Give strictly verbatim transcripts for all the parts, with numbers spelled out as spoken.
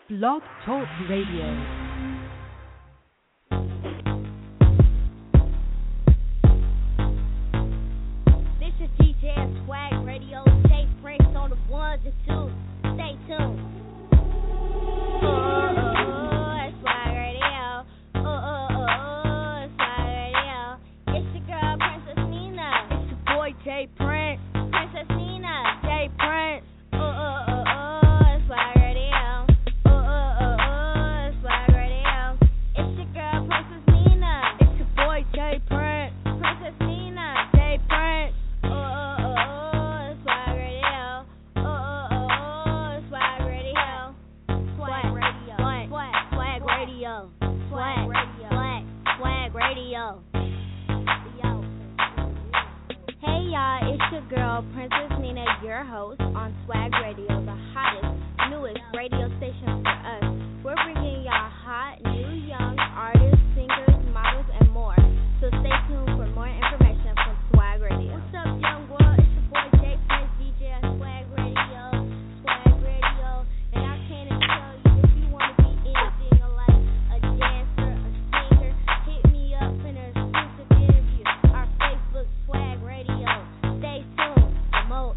Blog Talk Radio. This is D J Swag Radio. Stay Prince on the ones and twos. Stay tuned. Oh, oh, oh, it's Swag Radio. Oh, oh, oh, oh, it's Swag Radio. It's your girl, Princess Nina. It's your boy, J Prince. Princess Nina, J Prince. Oh, oh, oh, oh, it's Swag Radio. Oh, oh, oh, oh, it's Swag Radio. It's your girl, Princess Nina. It's your boy, J Prince. Princess Nina, J Prince. Oh, oh, oh, oh, it's Swag Radio. Oh, oh, oh, oh, it's Swag Radio. Swag Radio. Swag, swag Radio. Swag, swag, swag Radio. Yo. Hey y'all, it's your girl, Princess Nina, your host on Swag Radio, the hottest, newest radio station for us. We're bringing y'all hot, new, young artists, singers, models, and more. So stay tuned for more information from Swag Radio. What's up, young world? It's your boy J Prince, D J at Swag Radio, Swag Radio. And I can't even tell you if you want to be anything like a dancer, a singer, hit me up in an exclusive interview. Our Facebook Swag Radio. Stay tuned. Promote.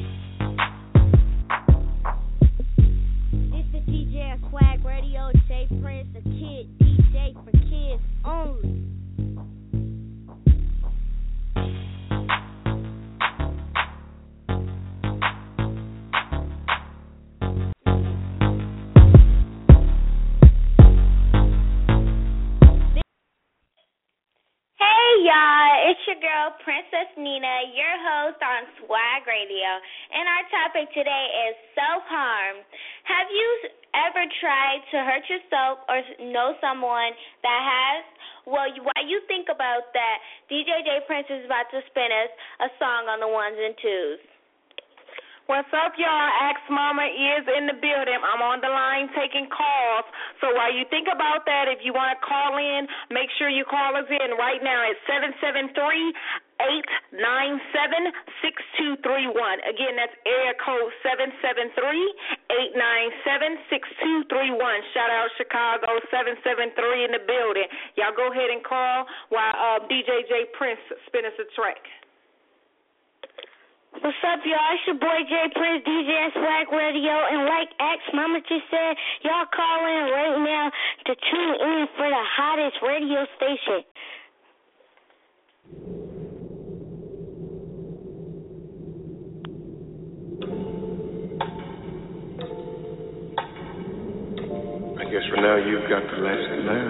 This is D J at Swag Radio, J Prince, the kid D J for kids only. Hey y'all, it's your girl Princess Nina, your host on Swag Radio, and our topic today is self-harm. Have you ever tried to hurt yourself or know someone that has? Well, you, while you think about that, D J J Prince is about to spin us a song on the ones and twos. What's up, y'all? Ask Mama is in the building. I'm on the line taking calls. So while you think about that, if you want to call in, make sure you call us in right now at seven seven three, eight nine seven, six two three one. Again, that's area code seven seven three, eight nine seven, six two three one. Shout out Chicago, seven seven three in the building. Y'all go ahead and call while uh, D J J Prince spin us a track. What's up, y'all? It's your boy J Prince, D J at Swag Radio, and like X Mama just said, y'all call in right now to tune in for the hottest radio station. I guess for now you've got the last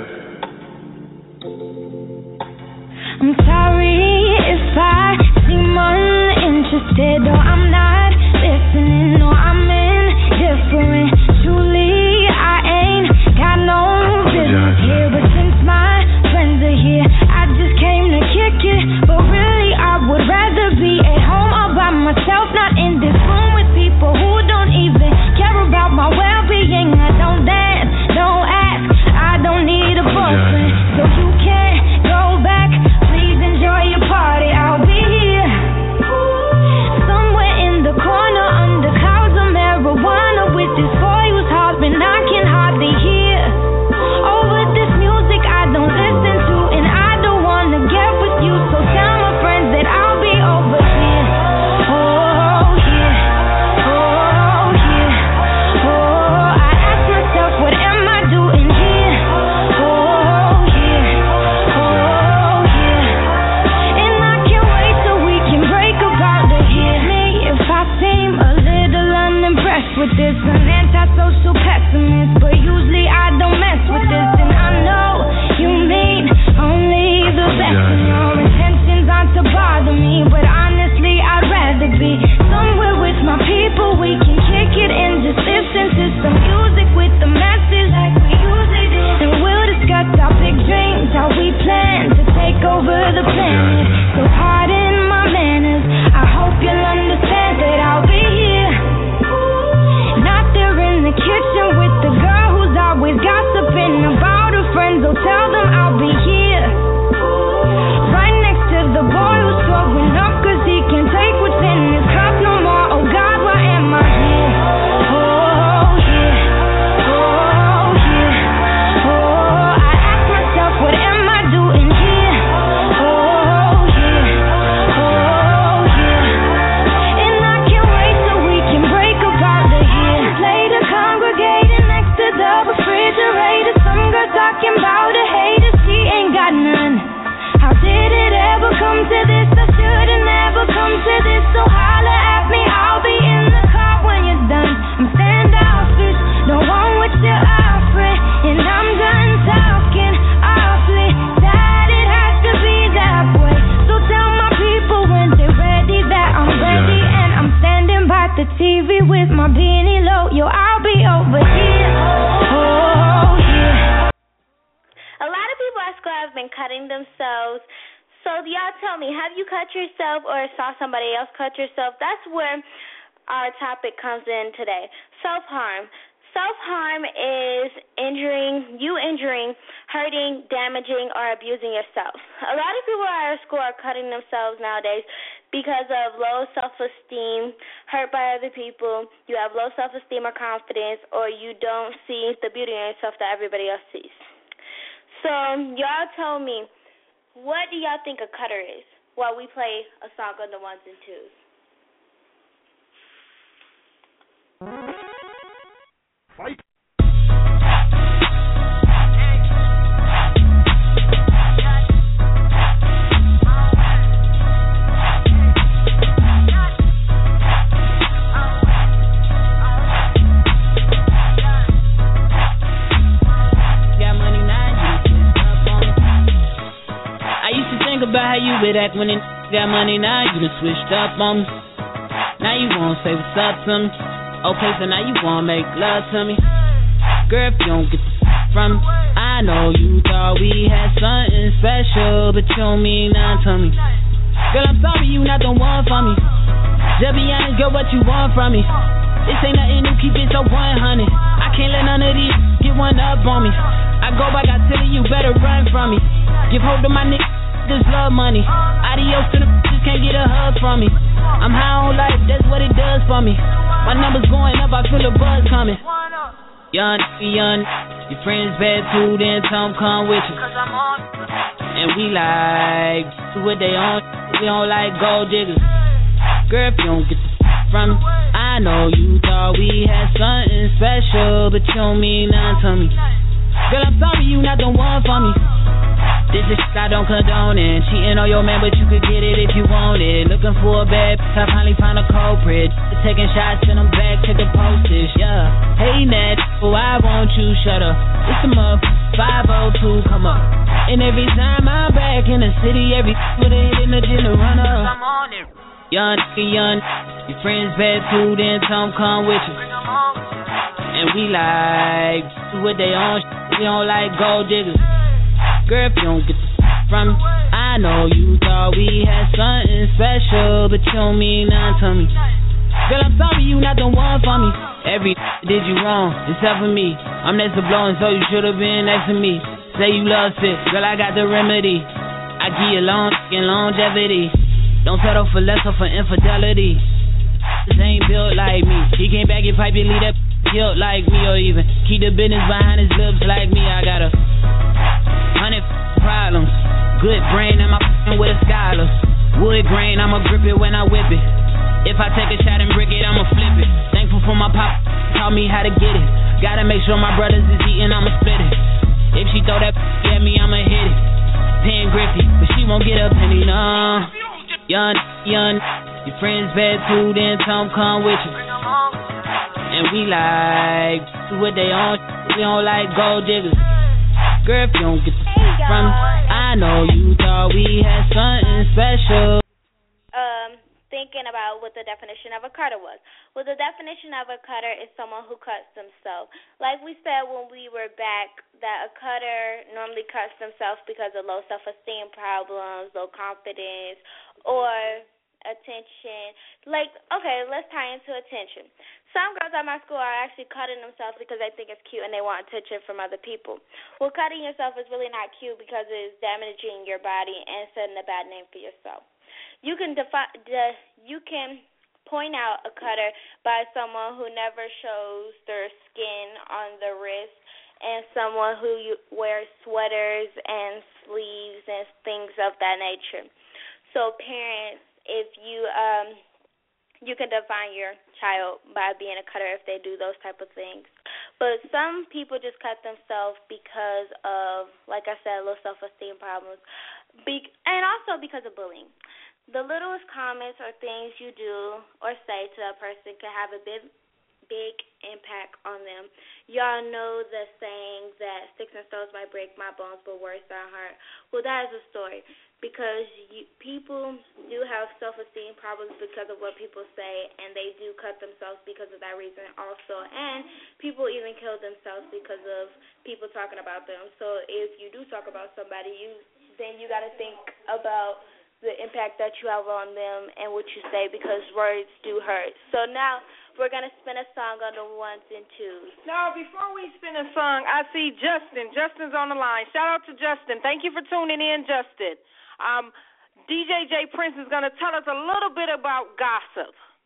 laugh. I'm sorry if I seem uninterested, or I'm not listening, or I'm indifferent. Truly, I ain't got no business here, but since my friends are here, I just came to kick it. But really, I would rather be at home all by myself, not in this room with people who don't even care about my well-being. I don't dance, don't ask, I don't need a boyfriend, so you can't go back. Please enjoy your party, I'll be here somewhere in the corner under clouds of marijuana with this boy whose husband I can hardly hear. Over this music I don't listen to, and I don't wanna get with you, so tell my friends that I'll be over here. Oh yeah, oh yeah, oh, I ask myself, what am I doing here? Oh yeah, oh yeah, and I can't wait till we can break about the here. Me, if I seem a little unimpressed with this, an antisocial pessimist, but usually I don't mess with this, and I know you mean only the best, and your intentions aren't to bother me, but honestly I'd rather be somewhere with my people. We can kick it and just listen to some music with the masses like we usually do, and we'll discuss our big dreams, how we plan to take over the planet. So pardon my manners, I hope you'll understand that I'll be here, not there in the kitchen with the girl who's always gossiping about her friends. Oh, tell them I'll be here right next to the boy who's throwing up cause he can't take what's in his cup no more. Oh God, why am I here? Oh been cutting themselves. So y'all tell me, have you cut yourself or saw somebody else cut yourself? That's where our topic comes in today. Self-harm. Self-harm is injuring, you injuring, hurting, damaging, or abusing yourself. A lot of people at our school are cutting themselves nowadays because of low self-esteem, hurt by other people, you have low self-esteem or confidence, or you don't see the beauty in yourself that everybody else sees. So y'all tell me, what do y'all think a cutter is while we play a song on the ones and twos? Fight. About how you would act when it got money, now you done switched up on me. Now you wanna say what's up to me. Okay, so now you wanna make love to me. Girl, if you don't get the f- from me, I know you thought we had something special, but you don't mean nothing to me. Girl, I'm sorry you not the one for me. Just be honest, girl, what you want from me? This ain't nothing new, keep it so one hundred. I can't let none of these get one up on me. I go back, I tell you, you better run from me. Give hold to my nigga. This love money. Adios to the just can't get a hug from me. I'm high on life, that's what it does for me. My numbers going up, I feel a buzz coming. Young, young, your friends bad too, then some come with you. And we like what they on, we don't like gold diggers. Girl, if you don't get the from me, I know you thought we had something special, but you don't mean nothing to me. Girl, I'm sorry you not the one for me. This is shit I don't condone it. Cheating on your man, but you could get it if you want it. Looking for a bad bitch, I finally found a culprit. Taking shots, send them back, check the postage, yeah. Hey, Nat, why won't you shut up? It's the month, five oh two, come up. And every time I'm back in the city, every with a hit in the gym to run up. I'm on it. Young, young, your friends bad too, then some come with you. And we like what they on, we don't like gold diggers. Girl, if you don't get the f- from me, I know you thought we had something special, but you don't mean nothing to me. Girl, I'm sorry you not the one for me. Every did you wrong, except for me. I'm next to blowing, so you should've been next to me. Say you love sick, girl, I got the remedy. I give you long and longevity. Don't settle for less or for infidelity. This ain't built like me. He can't back your pipe and leave that guilt like me, or even keep the business behind his lips like me. I got a hundred problems. Good brain, I'm a with a scholar. Wood grain, I'ma grip it when I whip it. If I take a shot and brick it, I'ma flip it. Thankful for my pop, taught me how to get it. Gotta make sure my brothers is eating, I'ma split it. If she throw that at me, I'ma hit it. Pen Griffey, but she won't get a penny, no. Young, young, your friends bad too, then some come with you. And we like what they on, we don't like gold diggers. Girl, if you don't get the f- from me, I know you thought we had something special. Um, thinking about what the definition of a cutter was. Well, the definition of a cutter is someone who cuts themselves. Like we said when we were back, that a cutter normally cuts themselves because of low self-esteem problems, low confidence, or attention. Like, okay, let's tie into attention. Some girls at my school are actually cutting themselves because they think it's cute and they want attention from other people. Well, cutting yourself is really not cute because it's damaging your body and setting a bad name for yourself. You can defi- de- you can point out a cutter by someone who never shows their skin on the wrist and someone who you wears sweaters and sleeves and things of that nature. So parents, if you um you can define your child by being a cutter if they do those type of things. But some people just cut themselves because of, like I said, low self-esteem problems, be- and also because of bullying. The littlest comments or things you do or say to a person can have a big, big impact on them. Y'all know the saying that sticks and stones might break my bones, but words don't hurt. Well, that is a story because you, people do have self-esteem problems because of what people say, and they do cut themselves because of that reason also. And people even kill themselves because of people talking about them. So if you do talk about somebody, you then you got to think about the impact that you have on them and what you say because words do hurt. So now we're going to spin a song on the ones and twos. Now, before we spin a song, I see Justin. Justin's on the line. Shout out to Justin. Thank you for tuning in, Justin. Um, D J J Prince is going to tell us a little bit about gossip.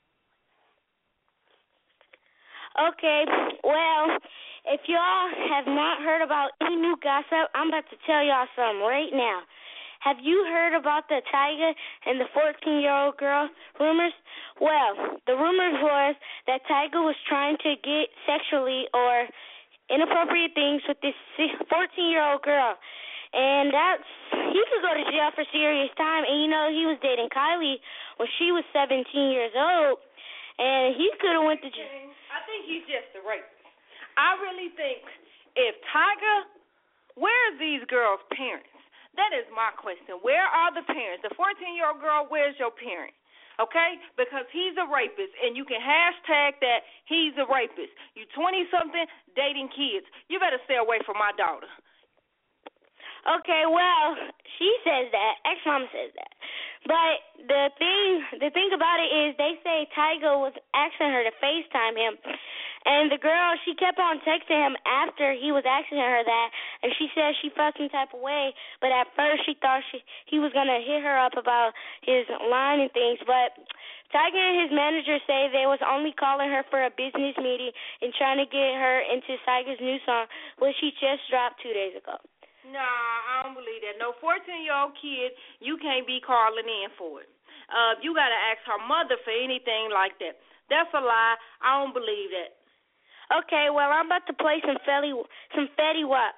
Okay, well, if y'all have not heard about any new gossip, I'm about to tell y'all something right now. Have you heard about the Tyga and the fourteen-year-old girl rumors? Well, the rumors was that Tyga was trying to get sexually or inappropriate things with this fourteen-year-old girl. And that's, he could go to jail for serious time. And, you know, he was dating Kylie when she was seventeen years old. And he could have went to jail. I think he's just a rapist. I really think if Tyga, where are these girls' parents? That is my question. Where are the parents? The fourteen-year-old girl, where's your parent? Okay? Because he's a rapist, and you can hashtag that he's a rapist. You twenty-something dating kids. You better stay away from my daughter. Okay, well, she says that. Ex-mama says that. But the thing the thing about it is they say Tyga was asking her to FaceTime him. And the girl, she kept on texting him after he was asking her that, and she said she felt some type of way, but at first she thought she he was going to hit her up about his line and things. But Tyga and his manager say they was only calling her for a business meeting and trying to get her into Tyga's new song, which she just dropped two days ago. Nah, I don't believe that. No fourteen-year-old kid, you can't be calling in for it. Uh, you got to ask her mother for anything like that. That's a lie. I don't believe that. Okay, well, I'm about to play some Fetty, some Fetty Wap.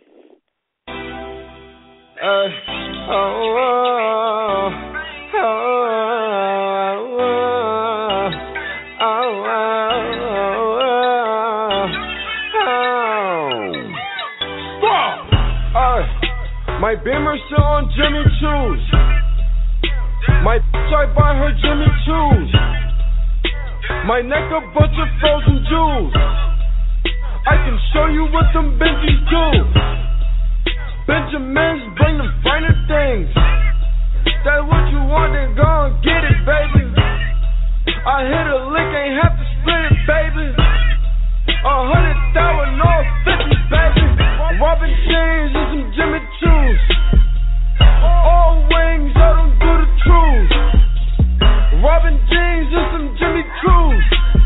Uh, oh, oh, oh, oh, oh, oh. My Beamer still on Jimmy Choo's. My bitch, I buy her Jimmy Choo's. My neck a bunch of frozen jewels. I can show you what them Benjis do. Benjamins bring them finer things. That's what you want, then go and get it, baby. I hit a lick, ain't have to split it, baby. A hundred thousand, all fifty, baby. Robin James and some Jimmy Choo's. All wings, I don't do the truth. Robin James and some Jimmy Choo's.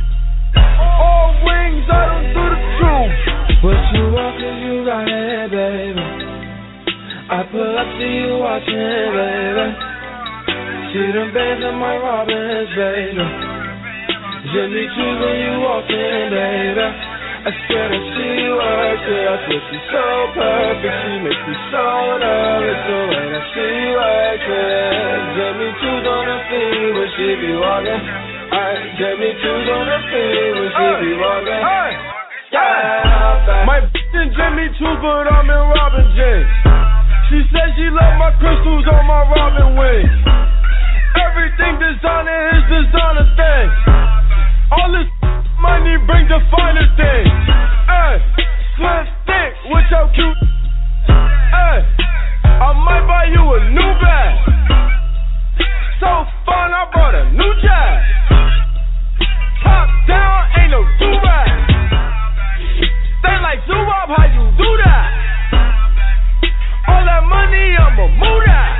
All wings, I don't do the truth. What you want, cause you got it, baby. I pull up to you watching, baby. See them bands in my Robins, baby. Jimmy Choo's when you walk in, baby. I swear to see you work it. I swear she's so perfect. She makes me so nervous the way that she works it. Jimmy Choo's on her feet when she be walking. Alright, Jimmy Choo's on her feet when she be walking. Hey, hey. My bitch and Jimmy Choo's, but I'm in Robin James. She said she love my crystals on my Robin wings. Everything designer is designer thing. All this money bring the finer things. Hey, slim thick with your cute. Hey, I might buy you a new bag. So fun, I brought a new jag. Top down, ain't no do-rag. They like do-wop, how you do that? All that money, I'ma move that.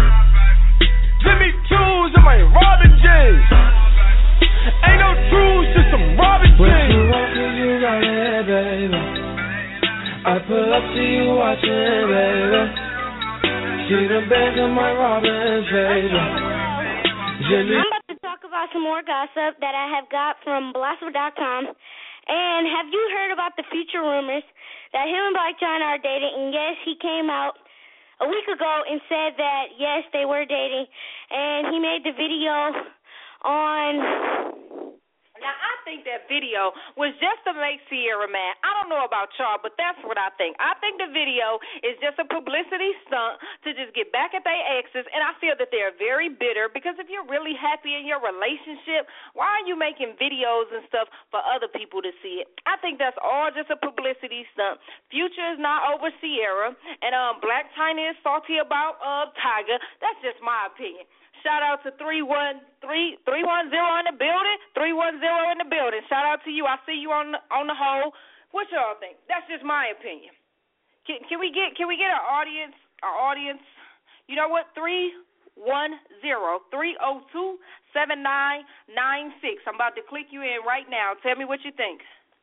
Jimmy Choo's and my Robin James. Ain't no truths, just some Robin James. When you walk in, you got it, baby. I pull up to you watching, baby. See the bands in my Robins, baby. Jimmy. I'm about to talk about some more gossip that I have got from Blossom dot com. And have you heard about the future rumors that him and Blac Chyna are dating? And yes, he came out a week ago and said that, yes, they were dating. And he made the video on... Now, I think that video was just to make Ciara mad. I don't know about y'all, but that's what I think. I think the video is just a publicity stunt to just get back at their exes, and I feel that they're very bitter because if you're really happy in your relationship, why are you making videos and stuff for other people to see it? I think that's all just a publicity stunt. Future is not over Ciara, and um, Blac Chyna is salty about uh, Tyga. That's just my opinion. Shout out to three one three three one zero in the building. three one zero in the building. Shout out to you. I see you on the, on the whole. What y'all think? That's just my opinion. Can, can we get can we get our audience our audience? You know what? three one zero three zero two seven nine nine six. I'm about to click you in right now. Tell me what you think.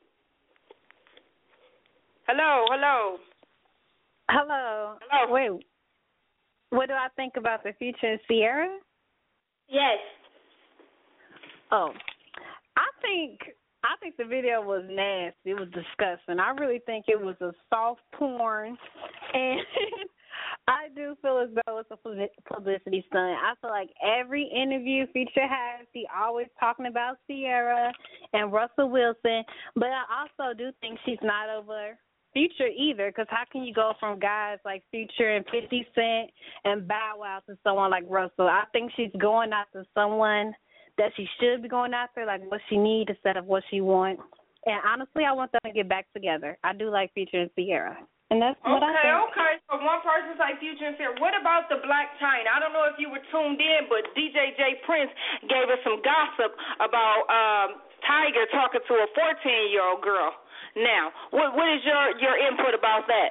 Hello, hello. Hello. Hello. Wait. What do I think about the Future and Ciara? Yes. Oh, I think I think the video was nasty. It was disgusting. I really think it was a soft porn, and I do feel as though it's a publicity stunt. I feel like every interview Future has, he always talking about Ciara and Russell Wilson, but I also do think she's not over Future either, because how can you go from guys like Future and fifty Cent and Bow Wow to someone like Russell? I think she's going after someone that she should be going after, like what she needs instead of what she wants. And honestly, I want them to get back together. I do like Future and Ciara. And that's what okay, I think. Okay, okay. So one person's like Future and Ciara. What about the Blac Chyna? I don't know if you were tuned in, but D J J Prince gave us some gossip about um, Tyga talking to a fourteen-year-old girl. Now, what what is your, your input about that?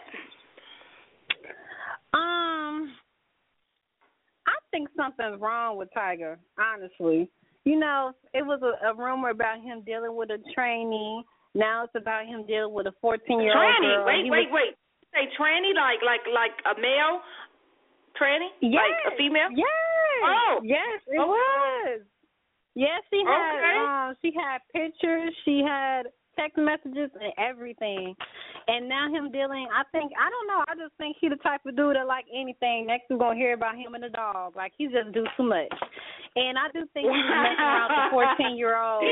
Um, I think something's wrong with Tyga, honestly. You know, it was a, a rumor about him dealing with a trainee. Now it's about him dealing with a fourteen-year-old tranny. girl. Wait, He wait, was... wait. You say tranny like like like a male tranny? Yes. Like a female? Yes. Oh. Yes, it okay. was. Yes, she had okay. um she had pictures, she had text messages and everything. And now him dealing, I think, I don't know, I just think he the type of dude that like anything. Next we're going to hear about him and the dog. Like, he just do too much. And I do think he's messing around with the fourteen-year-old.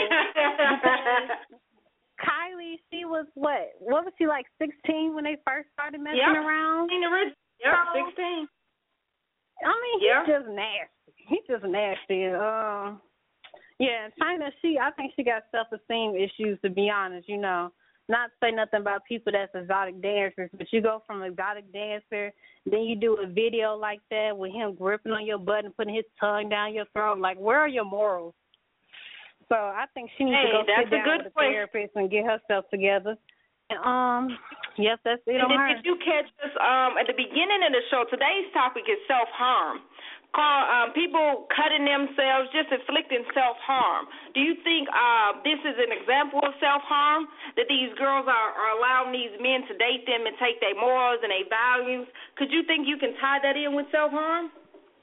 Kylie, she was what? What was she, like sixteen when they first started messing yep. around? Yeah, sixteen. I mean, he's yeah. just nasty. He's just nasty. Uh, yeah, Chyna, she, I think she got self-esteem issues, to be honest, you know. Not to say nothing about people that's exotic dancers, but you go from exotic dancer, then you do a video like that with him gripping on your butt and putting his tongue down your throat. Like, where are your morals? So I think she needs hey, to go that's sit down a good with a point. therapist and get herself together. And, um, yes, that's it and on did, her. did you catch us um, at the beginning of the show? Today's topic is self-harm. Call um, people cutting themselves, just inflicting self-harm. Do you think uh, this is an example of self-harm, that these girls are, are allowing these men to date them and take their morals and their values? Could you think you can tie that in with self-harm?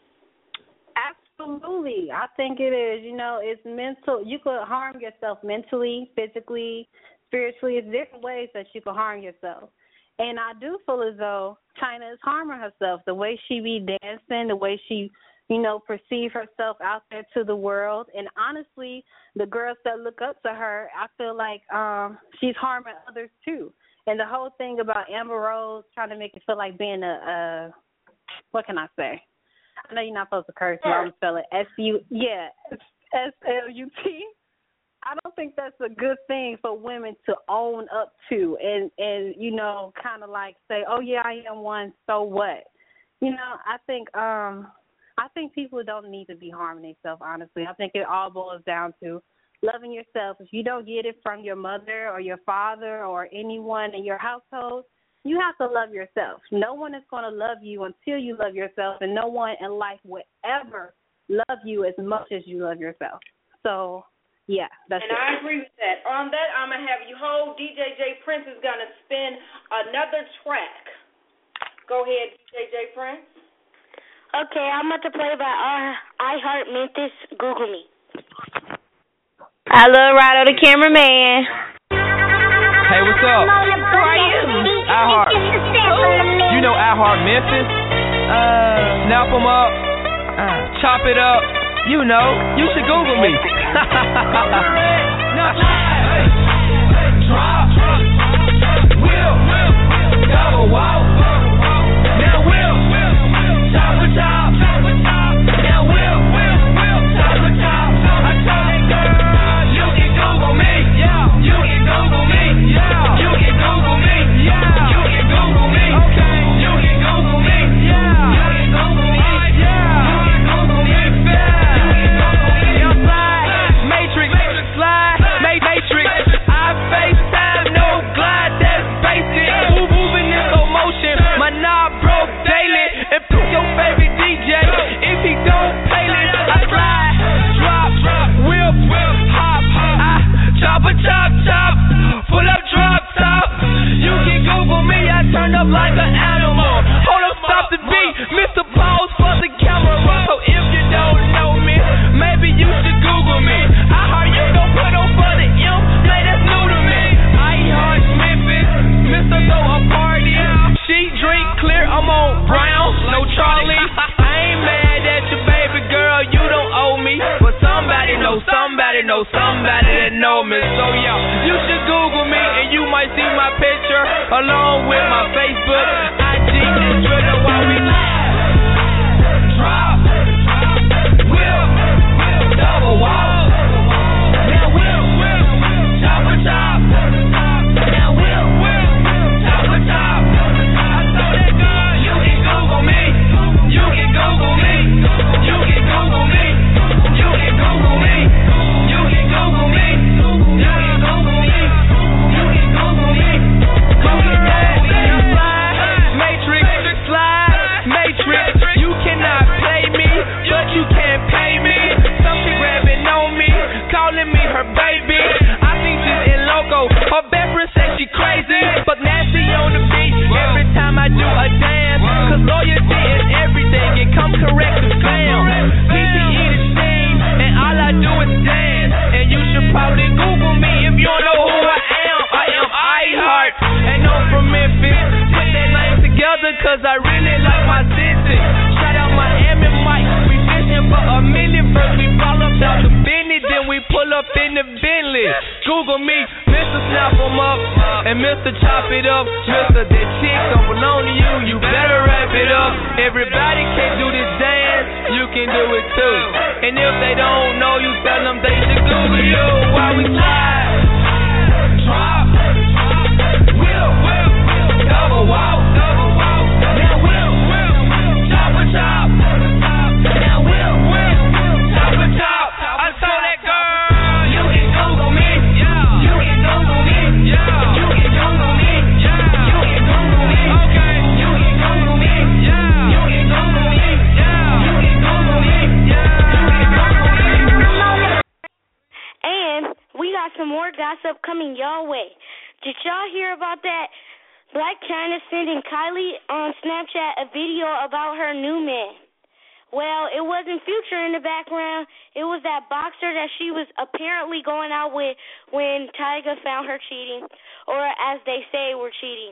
Absolutely. I think it is. You know, it's mental. You could harm yourself mentally, physically, spiritually. It's different ways that you can harm yourself. And I do feel as though Chyna is harming herself. The way she be dancing, the way she, you know, perceive herself out there to the world. And honestly, the girls that look up to her, I feel like um, she's harming others too. And the whole thing about Amber Rose trying to make it feel like being a, a what can I say? I know you're not supposed to curse, but I'm spelling S U, yeah, S L U T. I don't think that's a good thing for women to own up to and, and you know, kind of like say, oh, yeah, I am one, so what? You know, I think um, I think people don't need to be harming themselves, honestly. I think it all boils down to loving yourself. If you don't get it from your mother or your father or anyone in your household, you have to love yourself. No one is going to love you until you love yourself, and no one in life will ever love you as much as you love yourself. So, yeah, that's and it. I agree with that. On that, I'm going to have you hold. D J J Prince is going to spin another track. Go ahead, D J J Prince. Okay, I'm about to play by uh, I Heart Memphis. Google me. I love Rado the cameraman. Hey, what's up? Who are you? I Heart. You know I Heart Memphis? Uh, snap them up, uh, chop it up. You know, you should Google me. No, we slide. Drop, wheel, double walk. Now wheel, top to top. Now wheel, top to top. I told that girl, you can Google me. You can Google me. You can Google me. You can Google me. You can Google me. You can Google me. You can Google me. Young slide, Matrix, slide, Matrix. I FaceTime, no glide, that's basic. Moving in slow motion, my knob broke daily. And pick your favorite D J if he don't play it. I slide, drop, whip, hop, I chop a chop, chop, full up drop top. You can Google me, I turn up like an animal. Hold up, stop the beat, Mister Pause for the camera. So if you don't know me, maybe you should Google me. I heard you gon' put on for the M, man, that's new to me. I heard Memphis, Mister Throw a party. She drink clear, I'm on brown, no Charlie. I ain't mad at you, baby girl, you don't owe me. But somebody know, somebody know, somebody that know me. So yo, you should Google me and you might see my picture along with my Facebook, I G, and Twitter while we live. Drop, wheel, double walk. Now wheel, top to top. Now wheel, top to top. I told that girl, you can Google me. You can Google me. You can Google me. You can Google me. You can Google me. You can Google me. You can Google me. Google that. Slide, Matrix, slide, Matrix. You cannot play me, but you can't pay me. Some she grabbing on me, calling me her baby. I think she's in loco. Her best friend says she crazy, but nasty on the beat every time I do a dance. Cause loyalty is everything, it comes correct to fam. P P E the same, and all I do is dance. And you should probably Google me if you don't know who I am. I am iHeart, and I'm from Memphis. Put that name together cause I really like my city. Shout out Miami Mike, we fishing for a minute. First we fall up out the Benny, then we pull up in the Bentley. Google me, Mister Snap 'em up, and Mister Chop it up. Mister That chick don't belong to you, you better wrap it up. Everybody can't do this dance, you can do it too. And if they don't know you, tell them they should Google you while we slide. Drop, wheel, double walk. Now wheel, top to top. Now wheel, top to top. I told that girl, you can Google me. You can Google me. You can Google me. You can Google me. Okay. You can Google me. You can Google me. You can Google me. You can Google me. And we got some more gossip coming your way. Did y'all hear about that? Blac Chyna sending Kylie on Snapchat a video about her new man. Well, it wasn't Future in the background. It was that boxer that she was apparently going out with when Tyga found her cheating, or as they say, were cheating.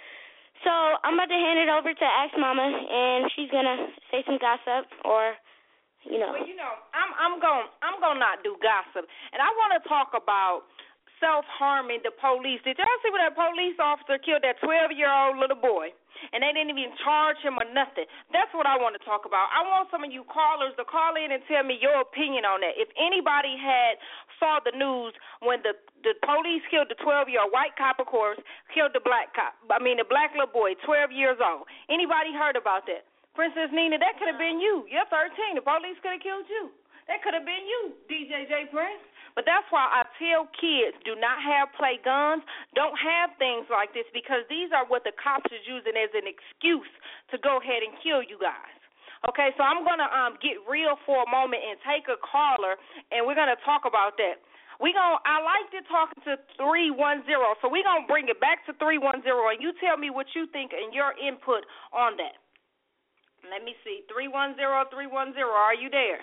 So I'm about to hand it over to Ask Mama, and she's gonna say some gossip, or you know. Well, you know, I'm I'm going I'm gonna not do gossip, and I want to talk about self-harming the police. Did y'all see when that police officer killed that twelve-year-old little boy? And they didn't even charge him or nothing. That's what I want to talk about. I want some of you callers to call in and tell me your opinion on that. If anybody had saw the news when the, the police killed the twelve-year-old white cop, of course, killed the black cop, I mean the black little boy, twelve years old. Anybody heard about that? Princess Nina, that could have been you. You're thirteen. The police could have killed you. That could have been you, D J J Prince. But that's why I tell kids, do not have play guns, don't have things like this, because these are what the cops is using as an excuse to go ahead and kill you guys. Okay, so I'm going to um, get real for a moment and take a caller, and we're going to talk about that. We gonna, I like to talk to three one zero, so we're going to bring it back to three one zero, and you tell me what you think and your input on that. Let me see, three one zero, three one zero, are you there?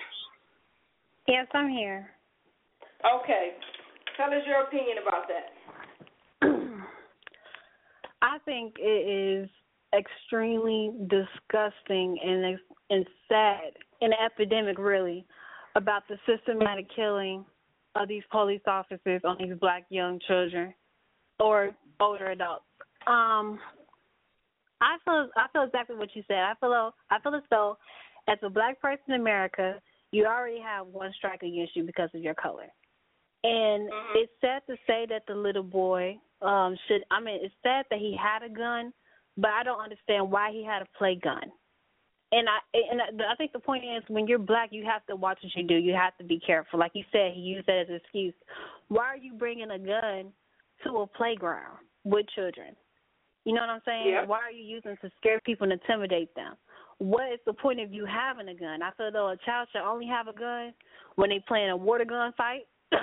Yes, I'm here. Okay. Tell us your opinion about that. I think it is extremely disgusting and and sad, an epidemic really, about the systematic killing of these police officers on these black young children or older adults. Um, I feel I feel exactly what you said. I feel I feel as though, as a black person in America, you already have one strike against you because of your color. And mm-hmm. it's sad to say that the little boy um, should. I mean, it's sad that he had a gun, but I don't understand why he had a play gun. And I and I think the point is, when you're black, you have to watch what you do. You have to be careful. Like you said, he used that as an excuse. Why are you bringing a gun to a playground with children? You know what I'm saying? Yeah. Why are you using to scare people and intimidate them? What is the point of you having a gun? I feel though a child should only have a gun when they playing a water gun fight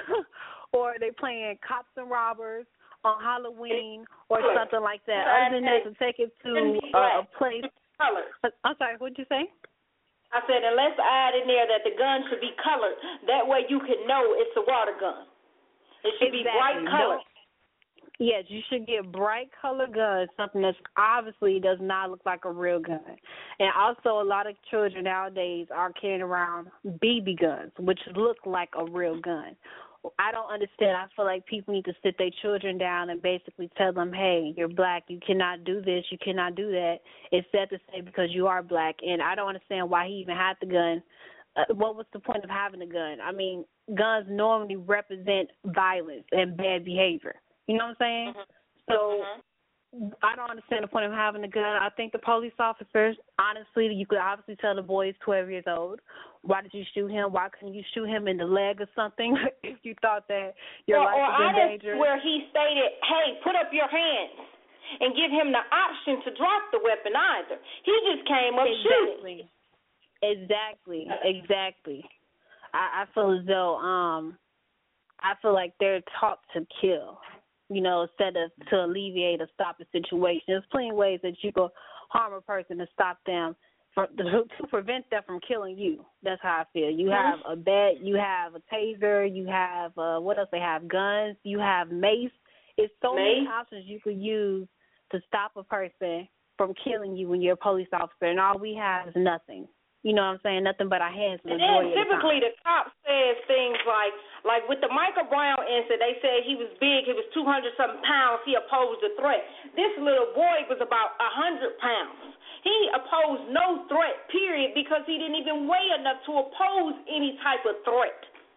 or they playing cops and robbers on Halloween or something like that. Other than that, to take it to uh, a place. Colored. I'm sorry, what did you say? I said, and let's add in there that the gun should be colored. That way you can know it's a water gun. It should exactly. be bright colored. No. Yes, you should get bright colored guns, something that obviously does not look like a real gun. And also, a lot of children nowadays are carrying around B B guns, which look like a real gun. I don't understand. I feel like people need to sit their children down and basically tell them, hey, you're black, you cannot do this, you cannot do that. It's sad to say because you are black, and I don't understand why he even had the gun. Uh, what was the point of having a gun? I mean, guns normally represent violence and bad behavior. You know what I'm saying? Mm-hmm. So mm-hmm. I don't understand the point of having a gun. I think the police officers, honestly, you could obviously tell the boy is twelve years old. Why did you shoot him? Why couldn't you shoot him in the leg or something if you thought that your or, life or was in danger? Where he stated, hey, put up your hands and give him the option to drop the weapon either. He just came up exactly. shooting. Exactly. Exactly. I, I feel as though um, I feel like they're taught to kill. You know, instead of to alleviate or stop a situation. There's plenty of ways that you can harm a person to stop them, from, to, to prevent them from killing you. That's how I feel. You have a bat, you have a taser, you have, uh, what else they have, guns, you have mace. It's so mace. many options you could use to stop a person from killing you when you're a police officer, and all we have is nothing. You know what I'm saying? Nothing but our hands. And then typically the, the cop says things like, like with the Michael Brown incident, they said he was big, he was two hundred something pounds, he opposed the threat. This little boy was about one hundred pounds. He opposed no threat, period, because he didn't even weigh enough to oppose any type of threat.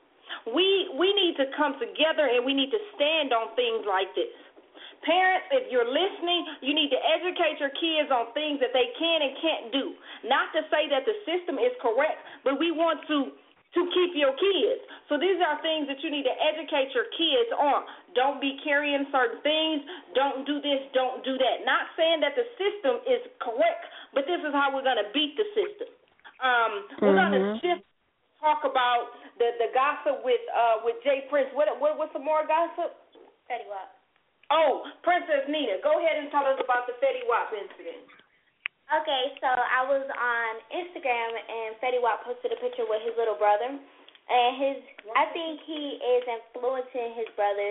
We we need to come together and we need to stand on things like this. Parents, if you're listening, you need to educate your kids on things that they can and can't do. Not to say that the system is correct, but we want to, to keep your kids. So these are things that you need to educate your kids on. Don't be carrying certain things. Don't do this. Don't do that. Not saying that the system is correct, but this is how we're going to beat the system. Um, we're mm-hmm. going to shift, talk about the, the gossip with uh, with Jay Prince. What, what What's some more gossip? Fetty Wap. Oh, Princess Nina, go ahead and tell us about the Fetty Wap incident. Okay, so I was on Instagram and Fetty Wap posted a picture with his little brother, and his I think he is influencing his brother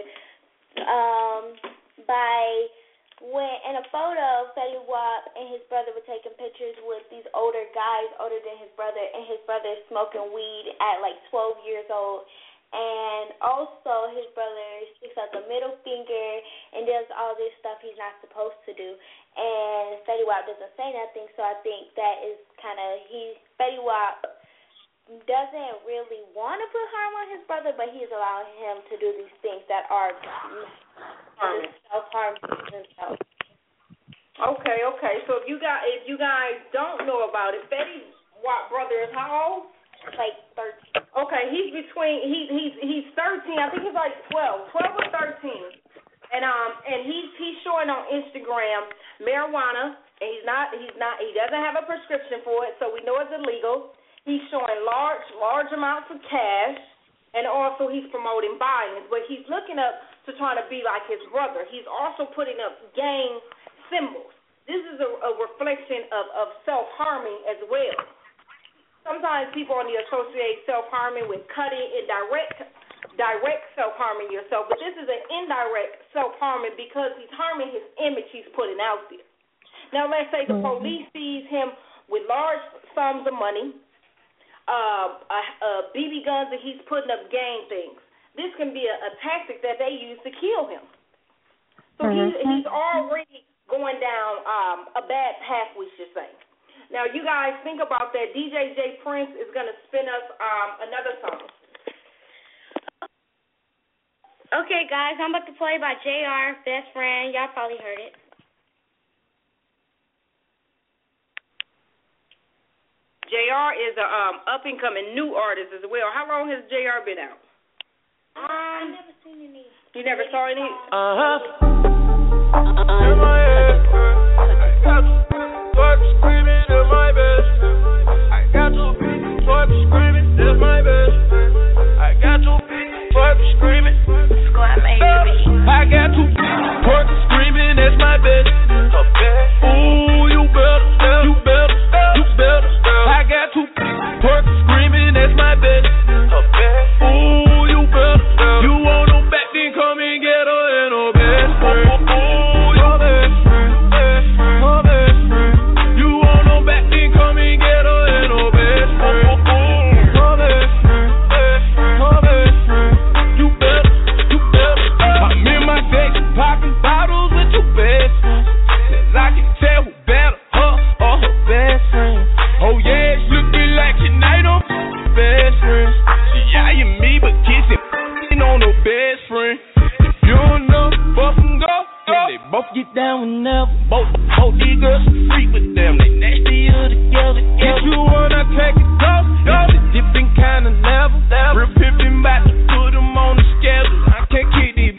um, by when in a photo Fetty Wap and his brother were taking pictures with these older guys older than his brother, and his brother is smoking weed at like twelve years old. And also his brother sticks out the middle finger and does all this stuff he's not supposed to do. And Fetty Wap doesn't say nothing, so I think that is kind of, he, Fetty Wap doesn't really want to put harm on his brother, but he's allowing him to do these things that are self-harm to himself. Okay, okay. So if you got, if you guys don't know about it, Fetty Wap brother is how old? Like thirteen. Okay, he's between he he's he's thirteen. I think he's like twelve, twelve or thirteen. And um and he's he's showing on Instagram marijuana, and he's not he's not he doesn't have a prescription for it, so we know it's illegal. He's showing large large amounts of cash, and also he's promoting violence, but he's looking up to trying to be like his brother. He's also putting up gang symbols. This is a, a reflection of, of self-harming as well. Sometimes people only associate self-harming with cutting and direct direct self-harming yourself, but this is an indirect self-harming because he's harming his image he's putting out there. Now, let's say the mm-hmm. police sees him with large sums of money, uh, uh, uh, B B guns that he's putting up gang things. this can be a, a tactic that they use to kill him. So mm-hmm. he's, he's already going down um, a bad path, we should say. Now, you guys think about that. D J J Prince is going to spin us um, another song. Okay, guys, I'm about to play by J R, Best Friend. Y'all probably heard it. J R is a um, up-and-coming new artist as well. How long has J R been out? Um, I never seen any. You never saw any? Uh-huh. In my head, I got two fuck screaming in my bed. I got two fuck screaming, that's my best. I got two fuck screaming. I got two fuck screaming, that's my best. Ooh, you better, you better, you better. I got two fuck screaming, that's my best. Ooh, you better. You want no back, then come and get her in her best friend. Ooh, your best friend, best friend, her best friend. You want no back, then come and get her in her best friend. Ooh, her best friend, best friend, her best friend. You better, you better. I'm in my section, popping bottles with your best friends. 'Cause I can tell who better, her or her best friend. Oh yeah, it's looking like tonight I'm best friends. She eyeing me but kissing on her best friend. If you don't know, both them go, yeah, they both get down whenever. Both, both these girls freak with them, they nastier together. If you wanna take it close, it's a different kind of level. Real pimpin' bout to put them on the schedule. I can't keep these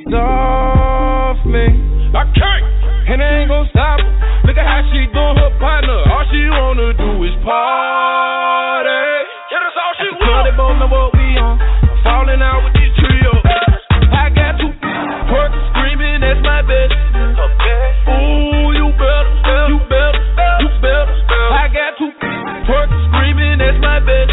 off me. I can't, and I ain't gon' stop her. Look at how she doing her partner. All she wanna do is party. Yeah, that's all she want. They both know what we on. I'm falling out with this trio. I got two twerk screaming, that's my best. Ooh, you better, you better, you better. I got two twerk screaming, that's my best.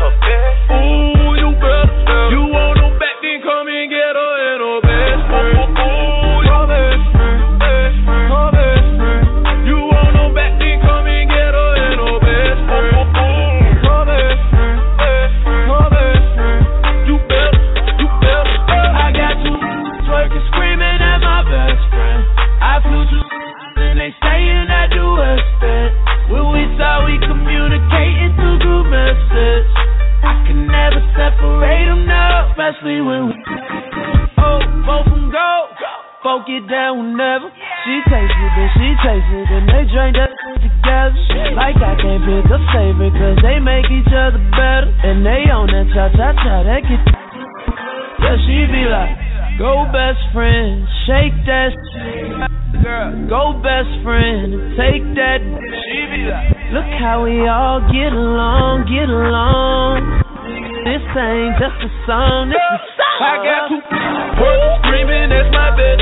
Ooh, you better. You want no back, then come and get her in her best friend. Ooh, your best friend, best friend, her best friend. You want no back, then come and get her in her best friend. Ooh, her best friend, best friend, her best friend. You better, you better. I got two twerking, screaming at my best friend. I flew to and they saying I do expect. When we saw we communicating through group message. I can never separate them now, especially when we oh, both them go. Folk get down whenever. She takes it, then she takes it, then they drink that together. Like I can't pick a favorite, cause they make each other better. And they on that cha-cha-cha, that get. Yeah, she be like, go best friend, shake that girl. Go best friend, take that. She be like, look how we all get along, get along. This ain't just a song, this is a song. I got two words screaming, that's my best.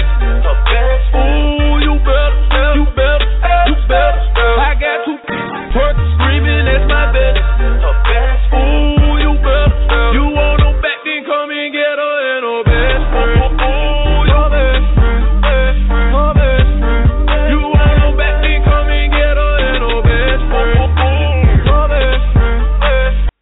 Ooh, you better, you better, you better. I got two words screaming, that's my best. Ooh, you better. You want no back, then come and get her in her best friend. Ooh, your best friend, best friend, her best friend. You want no back, then come and get her in her best friend. Ooh, her best friend, best friend.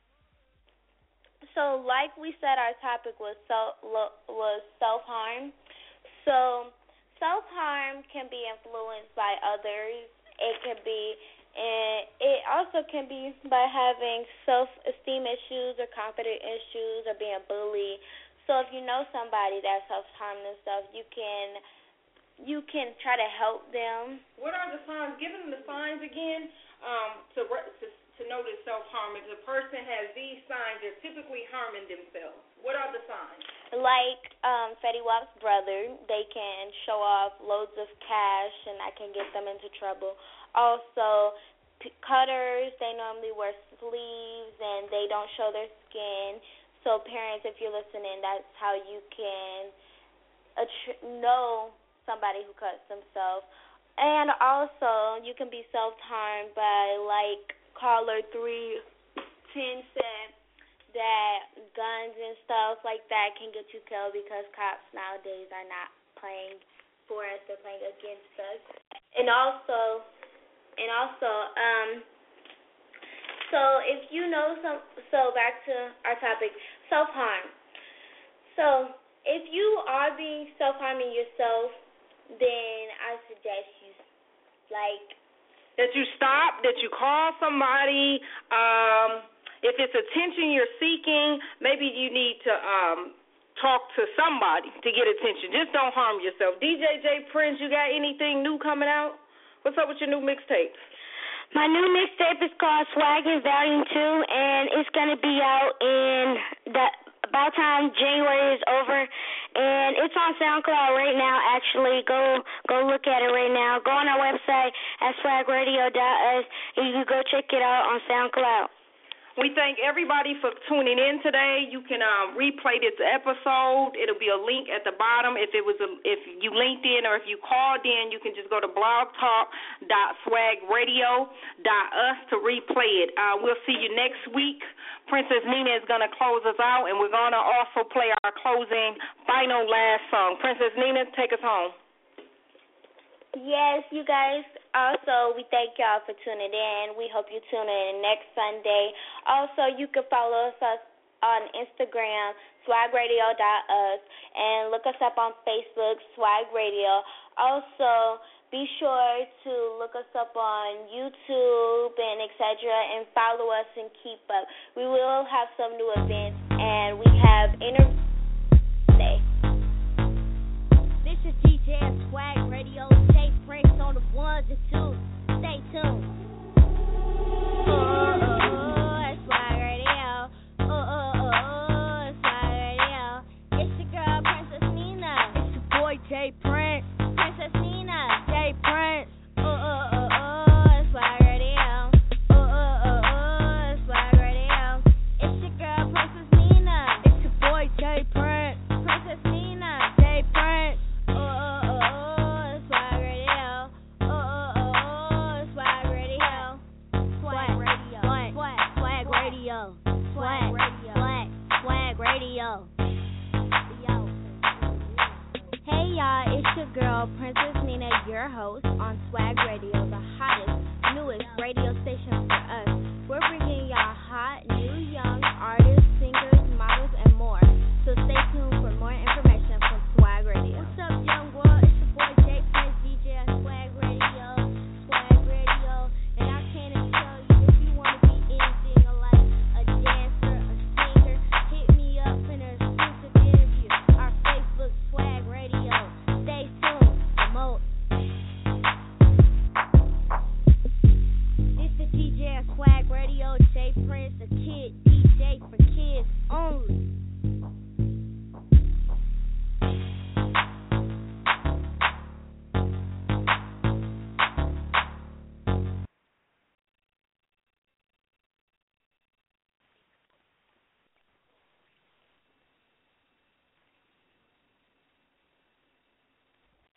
So, like we said, our topic was self was self harm. So, self harm can be influenced by others. It can be, and it also can be by having self esteem issues or confidence issues or being bullied. So, if you know somebody that self harm themselves, you can you can try to help them. What are the signs? Give them the signs again. Um, to to to notice self-harm. If a person has these signs, they're typically harming themselves. What are the signs? Like um, Fetty Wap's brother, they can show off loads of cash, and that can get them into trouble. Also, p- cutters, they normally wear sleeves, and they don't show their skin. So parents, if you're listening, that's how you can attr- know somebody who cuts themselves. And also, you can be self-harmed by, like, Caller three ten said that guns and stuff like that can get you killed because cops nowadays are not playing for us, they're playing against us. And also, and also, um, so if you know some, so back to our topic, self-harm. So, if you are being self-harming yourself, then I suggest you, like... That you stop, that you call somebody. Um, if it's attention you're seeking, maybe you need to um, talk to somebody to get attention. Just don't harm yourself. D J J Prince, you got anything new coming out? What's up with your new mixtape? My new mixtape is called Swaggin' Volume two, and it's going to be out in the about time January is over, and it's on SoundCloud right now, actually. Go go look at it right now. Go on our website at swag radio dot us, and you can go check it out on SoundCloud. We thank everybody for tuning in today. You can um, replay this episode. It'll be a link at the bottom. If it was a, if you linked in or if you called in, you can just go to blog talk dot swag radio dot us to replay it. Uh, we'll see you next week. Princess Nina is going to close us out, and we're going to also play our closing final last song. Princess Nina, take us home. Yes, you guys. Also, we thank y'all for tuning in. We hope you tune in next Sunday. Also, you can follow us on Instagram, swag radio dot us, and look us up on Facebook, Swag Radio. Also, be sure to look us up on YouTube and et cetera, and follow us and keep up. We will have some new events, and we have interviews today. This is D J Swag Radio. Stay fresh on the ones and twos. Stay tuned. Oh, oh, oh, it's Swag Radio. Oh, oh, oh, oh, it's Swag Radio. It's your girl, Princess Nina. It's your boy, Jay Prince. Princess Nina, Jay Prince. Oh, oh, oh, oh, it's Swag Radio. Oh, oh, oh, oh, it's Swag Radio. It's your girl, Princess Nina. It's your boy, Jay Prince. Princess Nina, Jay Prince. Oh, oh, oh, oh, it's Swag Radio. Oh, oh, oh, oh, it's Swag Radio. Swag Radio. Swag, swag Radio. Swag Radio. Swag, swag Radio. Yo. Hey y'all, it's your girl, Princess Nina, your host on Swag Radio, the hottest, newest radio station for us. We're bringing y'all hot, new